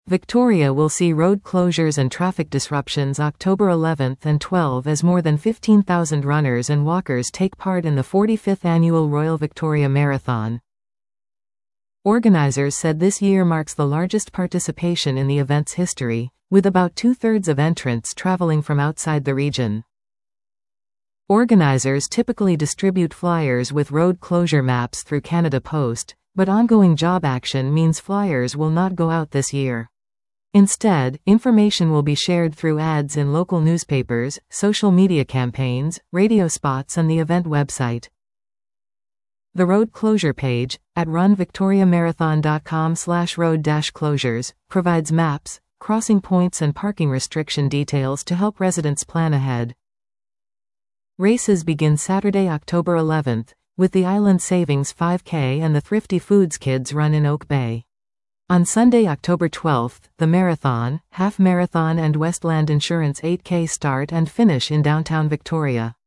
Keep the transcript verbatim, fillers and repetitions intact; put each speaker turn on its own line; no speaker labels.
Victoria will see road closures and traffic disruptions October eleventh and twelfth as more than fifteen thousand runners and walkers take part in the forty-fifth annual Royal Victoria Marathon. Organisers said this year marks the largest participation in the event's history, with about two-thirds of entrants travelling from outside the region. Organisers typically distribute flyers with road closure maps through Canada Post, but ongoing job action means flyers will not go out this year. Instead, information will be shared through ads in local newspapers, social media campaigns, radio spots and the event website. The road closure page, at run victoria marathon dot com slash road dash closures, provides maps, crossing points and parking restriction details to help residents plan ahead. Races begin Saturday, October eleventh, with the Island Savings five K and the Thrifty Foods Kids Run in Oak Bay. On Sunday, October twelfth, the Marathon, Half Marathon and Westland Insurance eight K start and finish in downtown Victoria.